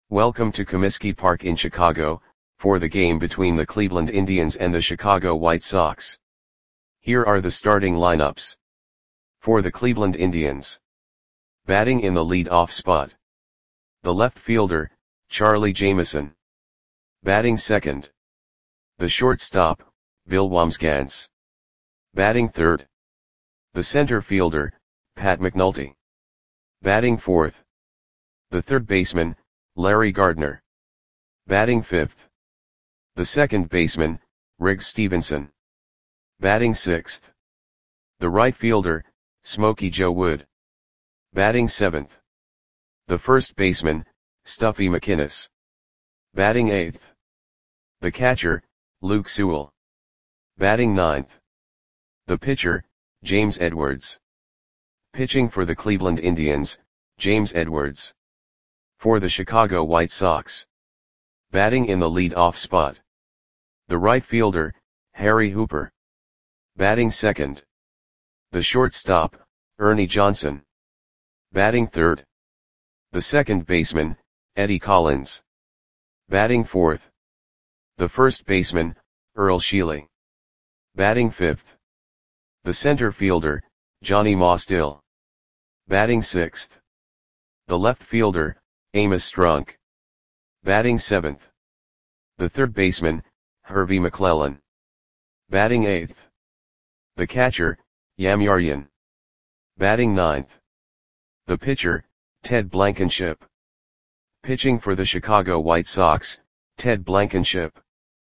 Welcome to Comiskey Park in Chicago, for the game between the Cleveland Indians and the Chicago White Sox. Here are the starting lineups. For the Cleveland Indians. Batting in the lead-off spot. The left fielder, Charlie Jameson. Batting second. The shortstop, Bill Wambsgans. Batting third. The center fielder, Pat McNulty. Batting fourth. The third baseman, Larry Gardner. Batting fifth. The second baseman, Riggs Stephenson. Batting sixth. The right fielder, Smokey Joe Wood. Batting seventh. The first baseman, Stuffy McInnis. Batting eighth. The catcher, Luke Sewell. Batting ninth. The pitcher, James Edwards. Pitching for the Cleveland Indians, James Edwards. For the Chicago White Sox. Batting in the lead-off spot. The right fielder, Harry Hooper. Batting second. The shortstop, Ernie Johnson. Batting third. The second baseman, Eddie Collins. Batting fourth. The first baseman, Earl Sheely. Batting fifth. The center fielder, Johnny Mostill. Batting sixth. The left fielder, Amos Strunk. Batting seventh. The third baseman, Hervey McClellan. Batting eighth. The catcher, Yam Yaryan. Batting ninth. The pitcher, Ted Blankenship. Pitching for the Chicago White Sox, Ted Blankenship.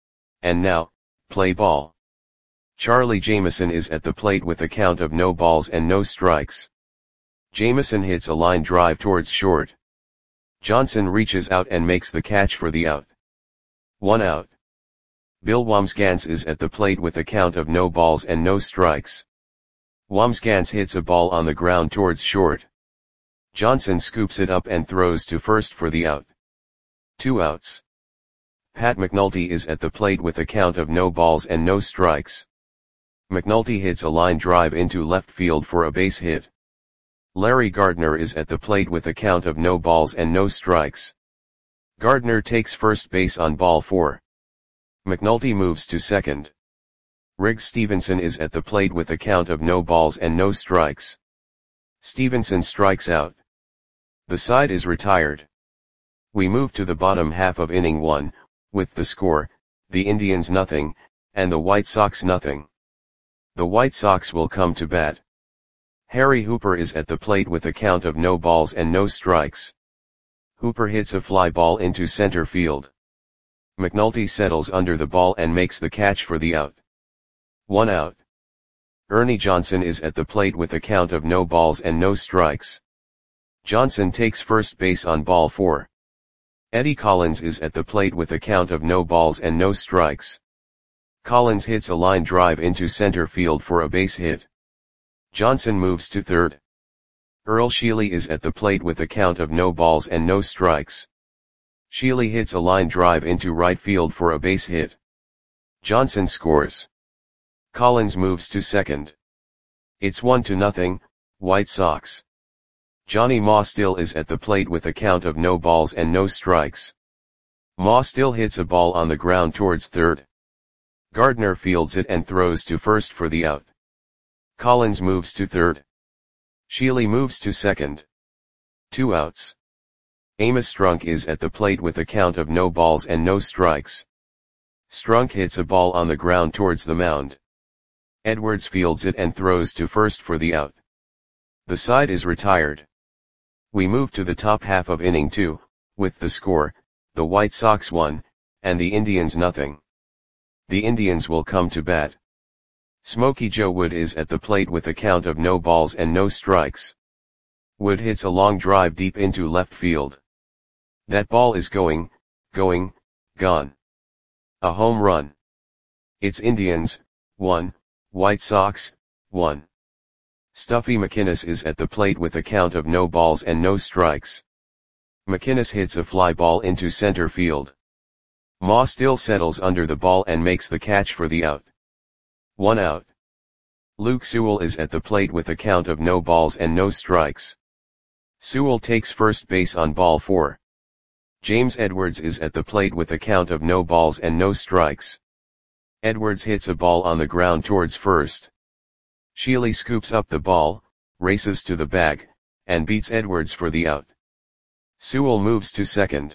And now, play ball. Charlie Jameson is at the plate with a count of no balls and no strikes. Jameson hits a line drive towards short. Johnson reaches out and makes the catch for the out. 1 out. Bill Wambsgans is at the plate with a count of no balls and no strikes. Wambsgans hits a ball on the ground towards short. Johnson scoops it up and throws to first for the out. 2 outs. Pat McNulty is at the plate with a count of no balls and no strikes. McNulty hits a line drive into left field for a base hit. Larry Gardner is at the plate with a count of no balls and no strikes. Gardner takes first base on ball 4. McNulty moves to second. Riggs Stephenson is at the plate with a count of no balls and no strikes. Stephenson strikes out. The side is retired. We move to the bottom half of inning 1, with the score, the Indians nothing, and the White Sox nothing. The White Sox will come to bat. Harry Hooper is at the plate with a count of no balls and no strikes. Hooper hits a fly ball into center field. McNulty settles under the ball and makes the catch for the out. 1 out. Ernie Johnson is at the plate with a count of no balls and no strikes. Johnson takes first base on ball 4. Eddie Collins is at the plate with a count of no balls and no strikes. Collins hits a line drive into center field for a base hit. Johnson moves to third. Earl Sheely is at the plate with a count of no balls and no strikes. Sheely hits a line drive into right field for a base hit. Johnson scores. Collins moves to second. It's 1-0, White Sox. Johnny Mostill is at the plate with a count of no balls and no strikes. Mostill hits a ball on the ground towards third. Gardner fields it and throws to first for the out. Collins moves to third. Sheely moves to second. 2 outs. Amos Strunk is at the plate with a count of no balls and no strikes. Strunk hits a ball on the ground towards the mound. Edwards fields it and throws to first for the out. The side is retired. We move to the top half of inning 2, with the score, the White Sox 1, and the Indians nothing. The Indians will come to bat. Smokey Joe Wood is at the plate with a count of no balls and no strikes. Wood hits a long drive deep into left field. That ball is gone. A home run. It's Indians, 1, White Sox, 1. Stuffy McInnis is at the plate with a count of no balls and no strikes. McInnis hits a fly ball into center field. Mostill settles under the ball and makes the catch for the out. 1 out. Luke Sewell is at the plate with a count of no balls and no strikes. Sewell takes first base on ball 4. James Edwards is at the plate with a count of no balls and no strikes. Edwards hits a ball on the ground towards first. Sheely scoops up the ball, races to the bag, and beats Edwards for the out. Sewell moves to second.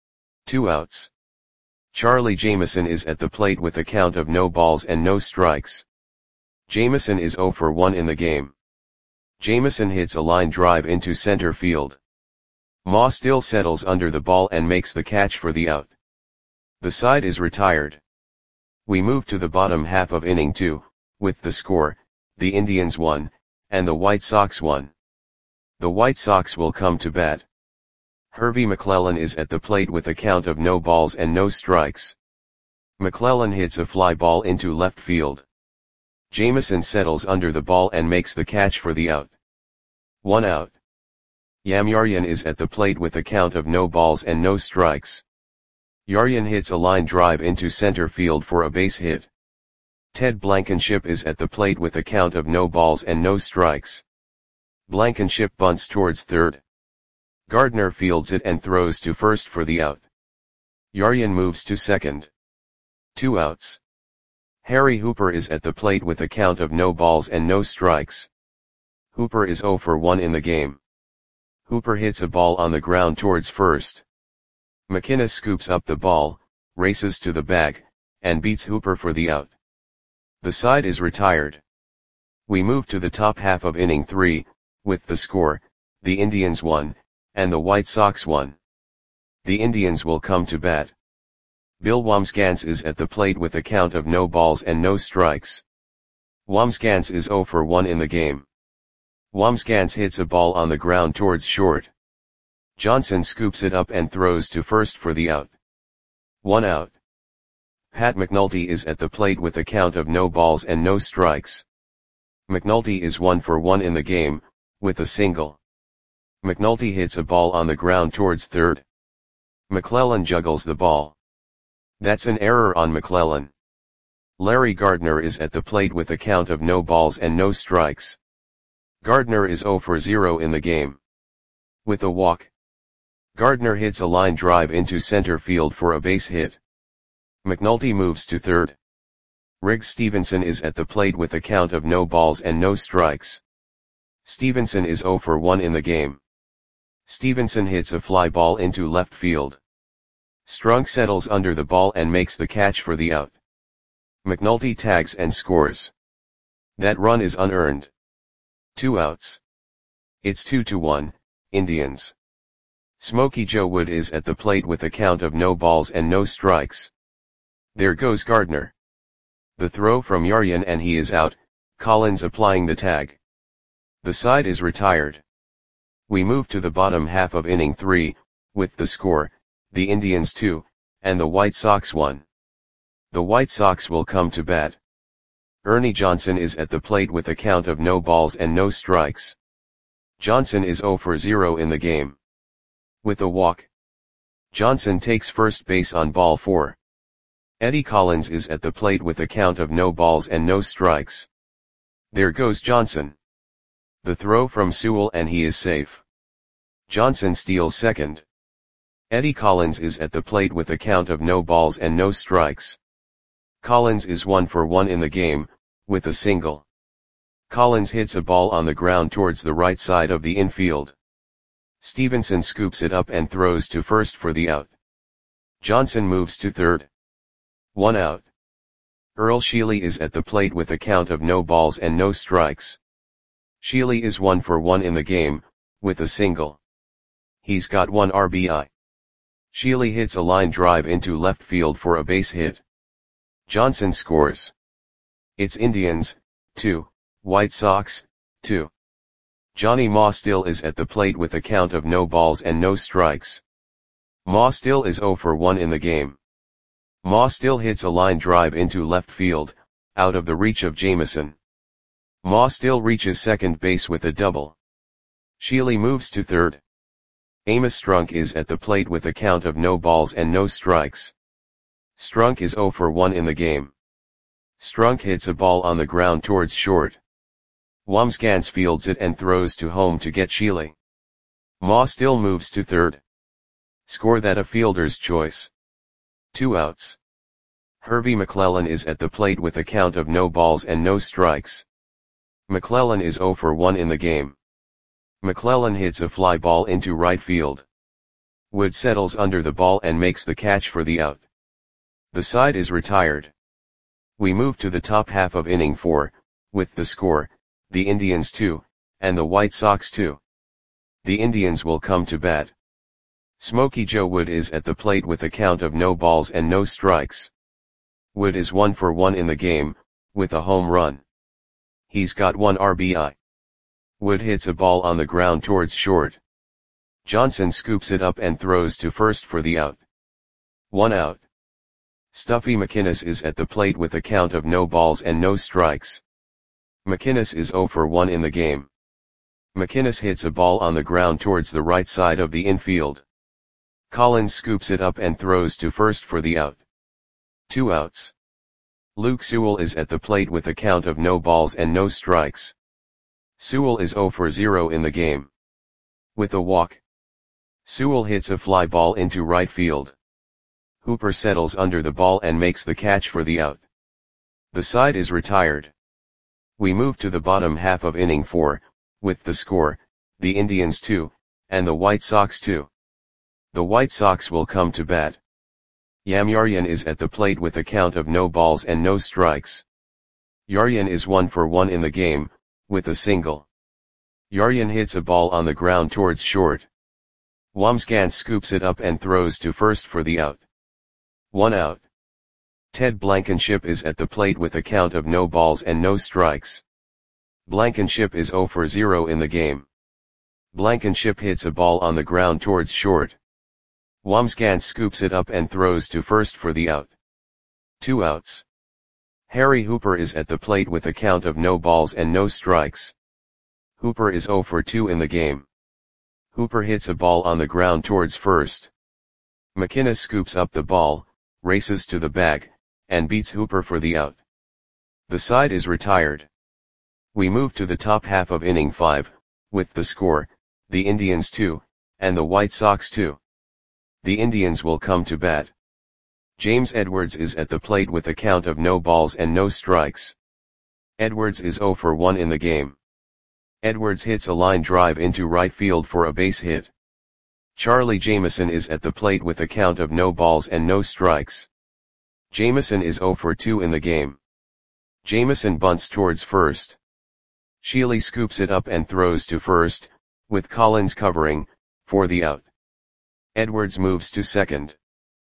2 outs. Charlie Jameson is at the plate with a count of no balls and no strikes. Jameson is 0 for 1 in the game. Jameson hits a line drive into center field. Ma still settles under the ball and makes the catch for the out. The side is retired. We move to the bottom half of inning 2, with the score, the Indians won, and the White Sox won. The White Sox will come to bat. Hervey McClellan is at the plate with a count of no balls and no strikes. McClellan hits a fly ball into left field. Jameson settles under the ball and makes the catch for the out. 1 out. Yam is at the plate with a count of no balls and no strikes. Yaryan hits a line drive into center field for a base hit. Ted Blankenship is at the plate with a count of no balls and no strikes. Blankenship bunts towards third. Gardner fields it and throws to first for the out. Yaryan moves to second. 2 outs. Harry Hooper is at the plate with a count of no balls and no strikes. Hooper is 0 for 1 in the game. Hooper hits a ball on the ground towards first. McKinnis scoops up the ball, races to the bag, and beats Hooper for the out. The side is retired. We move to the top half of inning 3, with the score, the Indians won, and the White Sox won. The Indians will come to bat. Bill Wambsgans is at the plate with a count of no balls and no strikes. Wambsgans is 0 for 1 in the game. Wambsgans hits a ball on the ground towards short. Johnson scoops it up and throws to first for the out. 1 out. Pat McNulty is at the plate with a count of no balls and no strikes. McNulty is 1 for 1 in the game, with a single. McNulty hits a ball on the ground towards third. McClellan juggles the ball. That's an error on McClellan. Larry Gardner is at the plate with a count of no balls and no strikes. Gardner is 0 for 0 in the game. With a walk. Gardner hits a line drive into center field for a base hit. McNulty moves to third. Riggs Stevenson is at the plate with a count of no balls and no strikes. Stevenson is 0 for 1 in the game. Stevenson hits a fly ball into left field. Strunk settles under the ball and makes the catch for the out. McNulty tags and scores. That run is unearned. 2 outs. It's 2-1, Indians. Smokey Joe Wood is at the plate with a count of no balls and no strikes. There goes Gardner. The throw from Yaryan and he is out, Collins applying the tag. The side is retired. We move to the bottom half of inning 3, with the score, the Indians 2, and the White Sox 1. The White Sox will come to bat. Ernie Johnson is at the plate with a count of no balls and no strikes. Johnson is 0 for 0 in the game. With a walk. Johnson takes first base on ball 4. Eddie Collins is at the plate with a count of no balls and no strikes. There goes Johnson. The throw from Sewell and he is safe. Johnson steals second. Eddie Collins is at the plate with a count of no balls and no strikes. Collins is 1 for 1 in the game, with a single. Collins hits a ball on the ground towards the right side of the infield. Stevenson scoops it up and throws to first for the out. Johnson moves to third. 1 out. Earl Sheely is at the plate with a count of no balls and no strikes. Sheely is 1 for 1 in the game, with a single. He's got 1 RBI. Sheely hits a line drive into left field for a base hit. Johnson scores. It's Indians, 2, White Sox, 2. Johnny Ma Still is at the plate with a count of no balls and no strikes. Ma Still is 0 for 1 in the game. Ma Still hits a line drive into left field, out of the reach of Jameson. Ma Still reaches second base with a double. Sheely moves to third. Amos Strunk is at the plate with a count of no balls and no strikes. Strunk is 0 for 1 in the game. Strunk hits a ball on the ground towards short. Wambsgans fields it and throws to home to get Sheely. Ma Still moves to third. Score that a fielder's choice. 2 outs. Hervey McClellan is at the plate with a count of no balls and no strikes. McClellan is 0 for 1 in the game. McClellan hits a fly ball into right field. Wood settles under the ball and makes the catch for the out. The side is retired. We move to the top half of inning 4, with the score, the Indians 2, and the White Sox 2. The Indians will come to bat. Smokey Joe Wood is at the plate with a count of no balls and no strikes. Wood is 1 for 1 in the game, with a home run. He's got 1 RBI. Wood hits a ball on the ground towards short. Johnson scoops it up and throws to first for the out. 1 out. Stuffy McInnis is at the plate with a count of no balls and no strikes. McInnis is 0 for 1 in the game. McInnis hits a ball on the ground towards the right side of the infield. Collins scoops it up and throws to first for the out. 2 outs. Luke Sewell is at the plate with a count of no balls and no strikes. Sewell is 0 for 0 in the game. With a walk, Sewell hits a fly ball into right field. Hooper settles under the ball and makes the catch for the out. The side is retired. We move to the bottom half of inning 4, with the score, the Indians 2, and the White Sox 2. The White Sox will come to bat. Yam Yaryan is at the plate with a count of no balls and no strikes. Yaryan is 1 for 1 in the game, with a single. Yaryan hits a ball on the ground towards short. Wamsgans scoops it up and throws to first for the out. 1 out. Ted Blankenship is at the plate with a count of no balls and no strikes. Blankenship is 0 for 0 in the game. Blankenship hits a ball on the ground towards short. Wamsgans scoops it up and throws to first for the out. 2 outs. Harry Hooper is at the plate with a count of no balls and no strikes. Hooper is 0 for 2 in the game. Hooper hits a ball on the ground towards first. McInnis scoops up the ball, races to the bag, and beats Hooper for the out. The side is retired. We move to the top half of inning 5, with the score, the Indians 2, and the White Sox 2. The Indians will come to bat. James Edwards is at the plate with a count of no balls and no strikes. Edwards is 0 for 1 in the game. Edwards hits a line drive into right field for a base hit. Charlie Jameson is at the plate with a count of no balls and no strikes. Jameson is 0 for 2 in the game. Jameson bunts towards first. Sheely scoops it up and throws to first, with Collins covering, for the out. Edwards moves to second.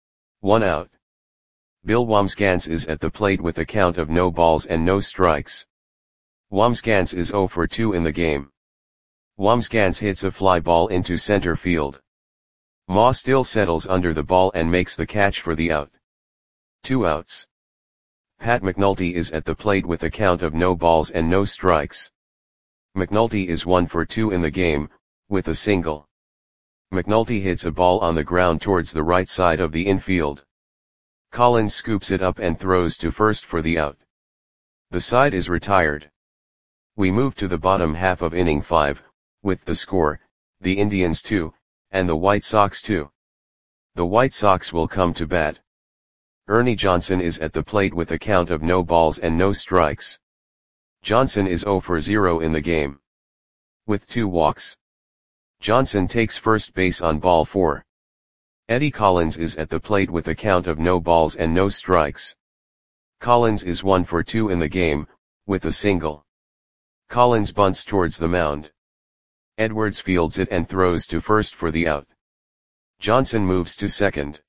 1 out. Bill Wamsgans is at the plate with a count of no balls and no strikes. Wamsgans is 0 for 2 in the game. Wamsgans hits a fly ball into center field. Ma still settles under the ball and makes the catch for the out. 2 outs. Pat McNulty is at the plate with a count of no balls and no strikes. McNulty is 1 for 2 in the game, with a single. McNulty hits a ball on the ground towards the right side of the infield. Collins scoops it up and throws to first for the out. The side is retired. We move to the bottom half of inning 5, with the score, the Indians 2, and the White Sox 2. The White Sox will come to bat. Ernie Johnson is at the plate with a count of no balls and no strikes. Johnson is 0 for 0 in the game. With 2 walks. Johnson takes first base on ball 4. Eddie Collins is at the plate with a count of no balls and no strikes. Collins is 1 for 2 in the game, with a single. Collins bunts towards the mound. Edwards fields it and throws to first for the out. Johnson moves to second.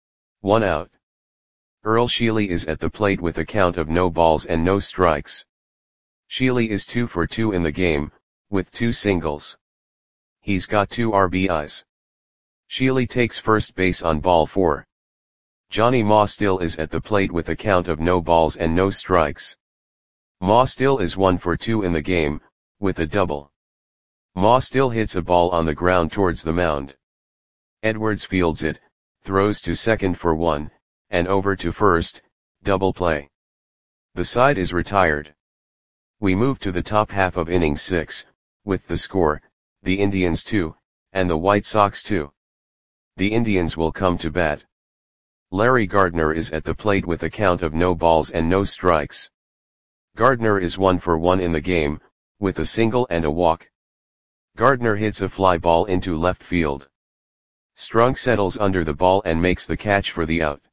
1 out. Earl Sheely is at the plate with a count of no balls and no strikes. Sheely is 2 for 2 in the game, with 2 singles. He's got 2 RBIs. Sheely takes first base on ball 4. Johnny Ma Still is at the plate with a count of no balls and no strikes. Ma Still is 1 for 2 in the game, with a double. Ma Still hits a ball on the ground towards the mound. Edwards fields it, throws to second for 1, and over to first, double play. The side is retired. We move to the top half of inning 6, with the score, the Indians 2, and the White Sox 2. The Indians will come to bat. Larry Gardner is at the plate with a count of no balls and no strikes. Gardner is 1 for 1 in the game, with a single and a walk. Gardner hits a fly ball into left field. Strunk settles under the ball and makes the catch for the out.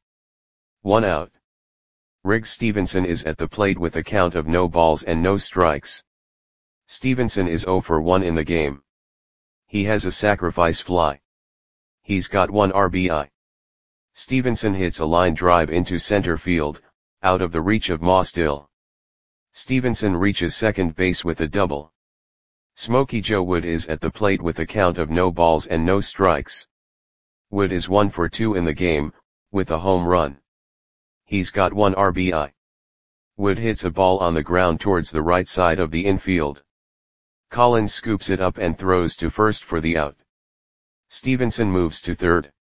1 out. Riggs Stephenson is at the plate with a count of no balls and no strikes. Stephenson is 0 for 1 in the game. He has a sacrifice fly. He's got 1 RBI. Stephenson hits a line drive into center field, out of the reach of Mostill. Stephenson reaches second base with a double. Smokey Joe Wood is at the plate with a count of no balls and no strikes. Wood is 1 for 2 in the game, with a home run. He's got 1 RBI. Wood hits a ball on the ground towards the right side of the infield. Collins scoops it up and throws to first for the out. Stephenson moves to third.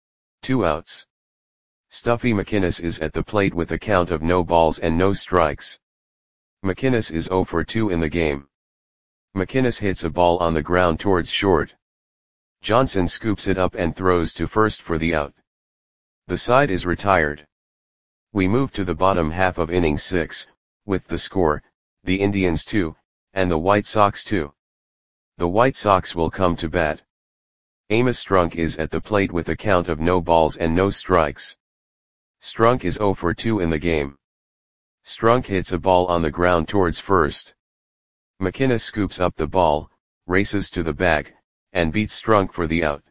2 outs. Stuffy McInnes is at the plate with a count of no balls and no strikes. McInnes is 0 for 2 in the game. McInnes hits a ball on the ground towards short. Johnson scoops it up and throws to first for the out. The side is retired. We move to the bottom half of inning 6, with the score, the Indians 2, and the White Sox 2. The White Sox will come to bat. Amos Strunk is at the plate with a count of no balls and no strikes. Strunk is 0 for 2 in the game. Strunk hits a ball on the ground towards first. McInnes scoops up the ball, races to the bag, and beats Strunk for the out.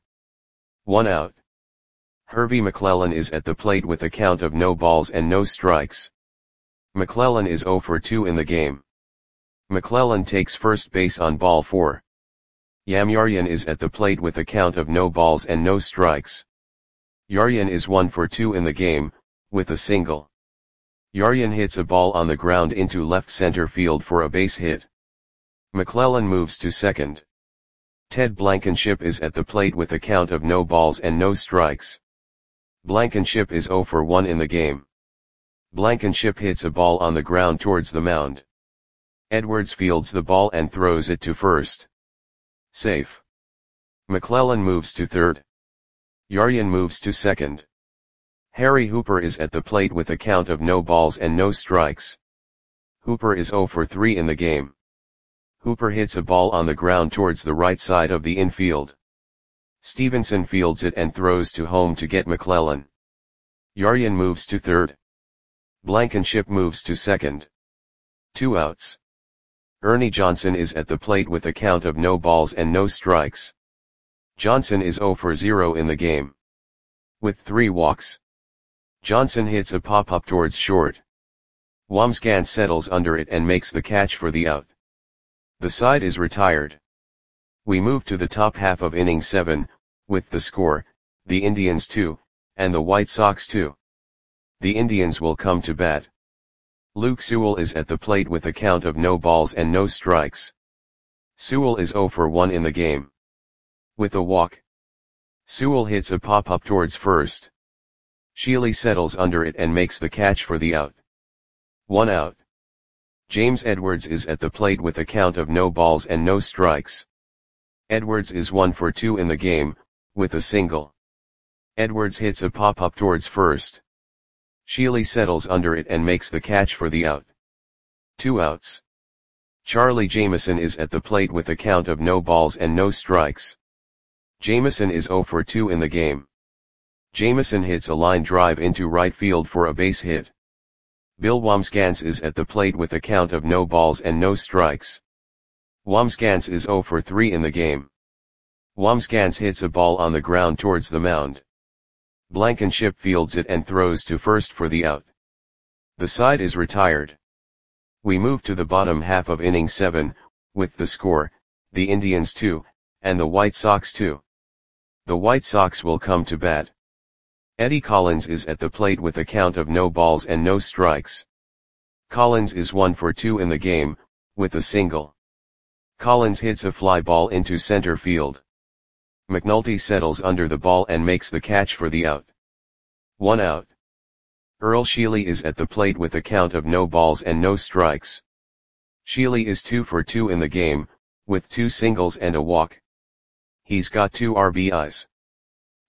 1 out. Hervey McClellan is at the plate with a count of no balls and no strikes. McClellan is 0 for 2 in the game. McClellan takes first base on ball 4. Yaryan is at the plate with a count of no balls and no strikes. Yaryan is 1 for 2 in the game, with a single. Yaryan hits a ball on the ground into left center field for a base hit. McClellan moves to second. Ted Blankenship is at the plate with a count of no balls and no strikes. Blankenship is 0 for 1 in the game. Blankenship hits a ball on the ground towards the mound. Edwards fields the ball and throws it to first. Safe. McClellan moves to third. Yaryan moves to second. Harry Hooper is at the plate with a count of no balls and no strikes. Hooper is 0 for 3 in the game. Hooper hits a ball on the ground towards the right side of the infield. Stephenson fields it and throws to home to get McClellan. Yaryan moves to third. Blankenship moves to second. 2 outs. Ernie Johnson is at the plate with a count of no balls and no strikes. Johnson is 0 for 0 in the game. With 3 walks. Johnson hits a pop-up towards short. Wamsgans settles under it and makes the catch for the out. The side is retired. We move to the top half of inning 7, with the score, the Indians 2, and the White Sox 2. The Indians will come to bat. Luke Sewell is at the plate with a count of no balls and no strikes. Sewell is 0 for 1 in the game. With a walk. Sewell hits a pop-up towards first. Shealy settles under it and makes the catch for the out. 1 out. James Edwards is at the plate with a count of no balls and no strikes. Edwards is 1 for 2 in the game, with a single. Edwards hits a pop-up towards first. Shealy settles under it and makes the catch for the out. 2 outs. Charlie Jameson is at the plate with a count of no balls and no strikes. Jameson is 0 for 2 in the game. Jameson hits a line drive into right field for a base hit. Bill Wamsgans is at the plate with a count of no balls and no strikes. Wamsgans is 0 for 3 in the game. Wamsgans hits a ball on the ground towards the mound. Blankenship fields it and throws to first for the out. The side is retired. We move to the bottom half of inning 7, with the score, the Indians 2, and the White Sox 2. The White Sox will come to bat. Eddie Collins is at the plate with a count of no balls and no strikes. Collins is 1 for 2 in the game, with a single. Collins hits a fly ball into center field. McNulty settles under the ball and makes the catch for the out. 1 out. Earl Shealy is at the plate with a count of no balls and no strikes. Shealy is 2 for 2 in the game, with 2 singles and a walk. He's got 2 RBIs.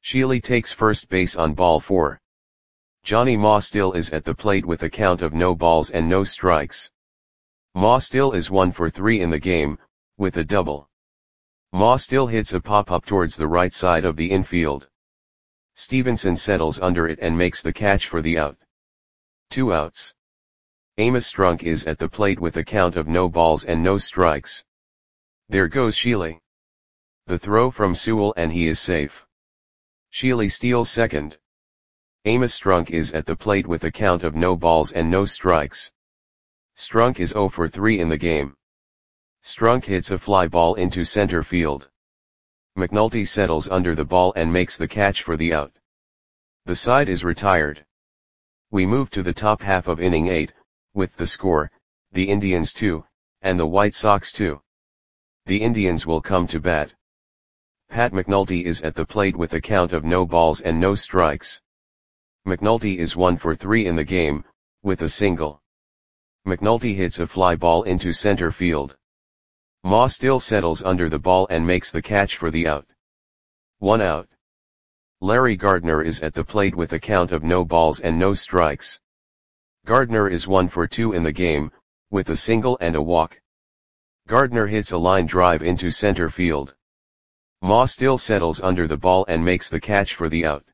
Sheely takes first base on ball 4. Johnny Ma still is at the plate with a count of no balls and no strikes. Ma still is 1 for 3 in the game, with a double. Ma still hits a pop-up towards the right side of the infield. Stevenson settles under it and makes the catch for the out. 2 outs. Amos Strunk is at the plate with a count of no balls and no strikes. There goes Sheely. The throw from Sewell and he is safe. Sheely steals second. Amos Strunk is at the plate with a count of no balls and no strikes. Strunk is 0 for 3 in the game. Strunk hits a fly ball into center field. McNulty settles under the ball and makes the catch for the out. The side is retired. We move to the top half of inning 8, with the score, the Indians 2, and the White Sox 2. The Indians will come to bat. Pat McNulty is at the plate with a count of no balls and no strikes. McNulty is 1 for 3 in the game, with a single. McNulty hits a fly ball into center field. Ma still settles under the ball and makes the catch for the out. 1 out. Larry Gardner is at the plate with a count of no balls and no strikes. Gardner is 1 for 2 in the game, with a single and a walk. Gardner hits a line drive into center field. Ma still settles under the ball and makes the catch for the out.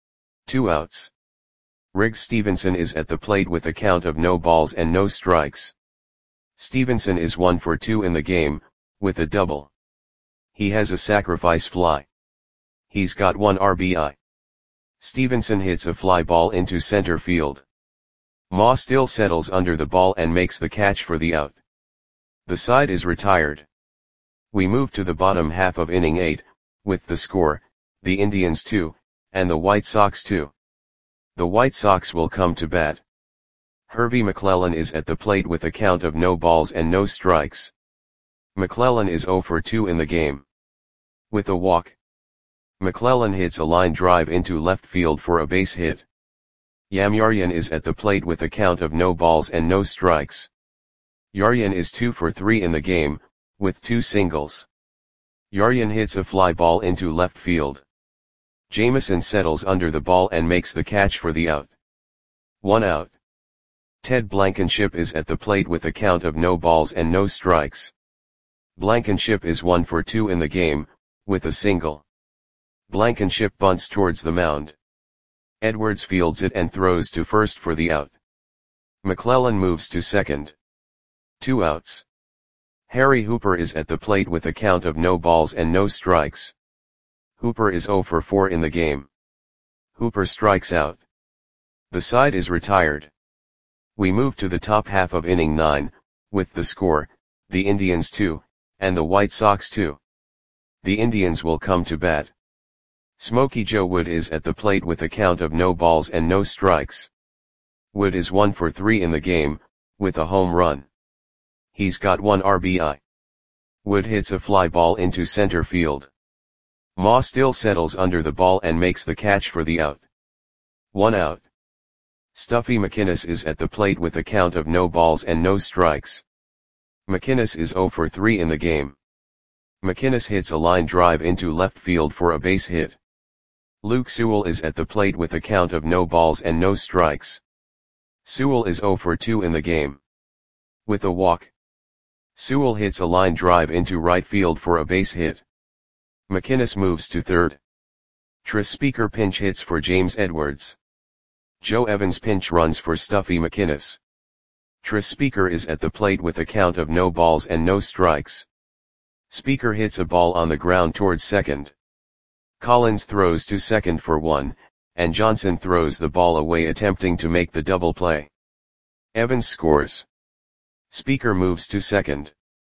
2 outs. Riggs Stevenson is at the plate with a count of no balls and no strikes. Stevenson is 1 for 2 in the game, with a double. He has a sacrifice fly. He's got 1 RBI. Stevenson hits a fly ball into center field. Ma still settles under the ball and makes the catch for the out. The side is retired. We move to the bottom half of inning 8, with the score, the Indians 2, and the White Sox 2. The White Sox will come to bat. Hervey McClellan is at the plate with a count of no balls and no strikes. McClellan is 0 for 2 in the game. With a walk. McClellan hits a line drive into left field for a base hit. Yaryan is at the plate with a count of no balls and no strikes. Yaryan is 2 for 3 in the game, with 2 singles. Yaryan hits a fly ball into left field. Jameson settles under the ball and makes the catch for the out. 1 out. Ted Blankenship is at the plate with a count of no balls and no strikes. Blankenship is 1 for 2 in the game, with a single. Blankenship bunts towards the mound. Edwards fields it and throws to first for the out. McClellan moves to second. 2 outs. Harry Hooper is at the plate with a count of no balls and no strikes. Hooper is 0 for 4 in the game. Hooper strikes out. The side is retired. We move to the top half of inning 9, with the score, the Indians 2, and the White Sox 2. The Indians will come to bat. Smokey Joe Wood is at the plate with a count of no balls and no strikes. Wood is 1 for 3 in the game, with a home run. He's got 1 RBI. Wood hits a fly ball into center field. Ma still settles under the ball and makes the catch for the out. 1 out. Stuffy McInnis is at the plate with a count of no balls and no strikes. McInnis is 0 for 3 in the game. McInnis hits a line drive into left field for a base hit. Luke Sewell is at the plate with a count of no balls and no strikes. Sewell is 0 for 2 in the game. With a walk. Sewell hits a line drive into right field for a base hit. McInnis moves to third. Tris Speaker pinch hits for James Edwards. Joe Evans pinch runs for Stuffy McInnis. Tris Speaker is at the plate with a count of no balls and no strikes. Speaker hits a ball on the ground towards second. Collins throws to second for 1, and Johnson throws the ball away attempting to make the double play. Evans scores. Speaker moves to second.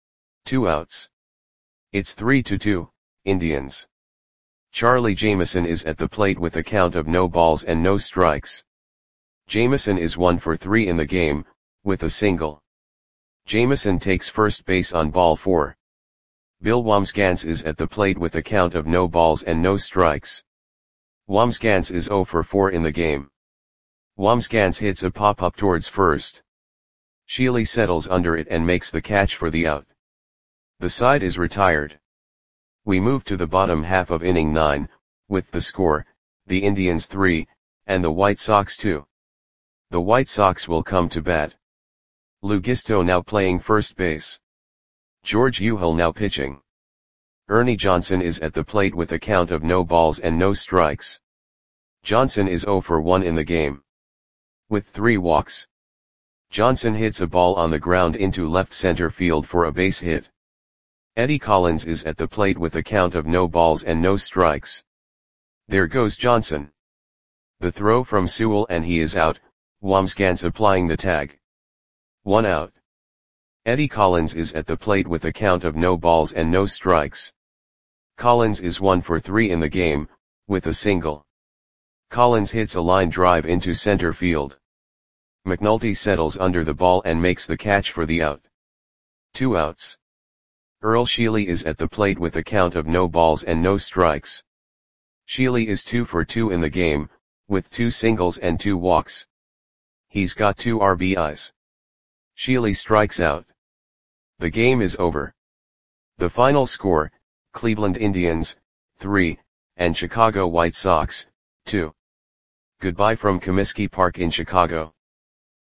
2 outs. It's 3-2, Indians. Charlie Jameson is at the plate with a count of no balls and no strikes. Jameson is 1 for 3 in the game, with a single. Jameson takes first base on ball 4. Bill Wambsgans is at the plate with a count of no balls and no strikes. Wambsgans is 0 for 4 in the game. Wambsgans hits a pop-up towards first. Sheely settles under it and makes the catch for the out. The side is retired. We move to the bottom half of inning 9, with the score, the Indians 3, and the White Sox 2. The White Sox will come to bat. Lou Gisto now playing first base. George Uhill now pitching. Ernie Johnson is at the plate with a count of no balls and no strikes. Johnson is 0 for 1 in the game, with 3 walks. Johnson hits a ball on the ground into left center field for a base hit. Eddie Collins is at the plate with a count of no balls and no strikes. There goes Johnson. The throw from Sewell and he is out, Wambsgans applying the tag. 1 out. Eddie Collins is at the plate with a count of no balls and no strikes. Collins is 1 for 3 in the game, with a single. Collins hits a line drive into center field. McNulty settles under the ball and makes the catch for the out. 2 outs. Earl Sheely is at the plate with a count of no balls and no strikes. Sheely is 2 for 2 in the game, with 2 singles and 2 walks. He's got 2 RBIs. Sheely strikes out. The game is over. The final score, Cleveland Indians, 3, and Chicago White Sox, 2. Goodbye from Comiskey Park in Chicago.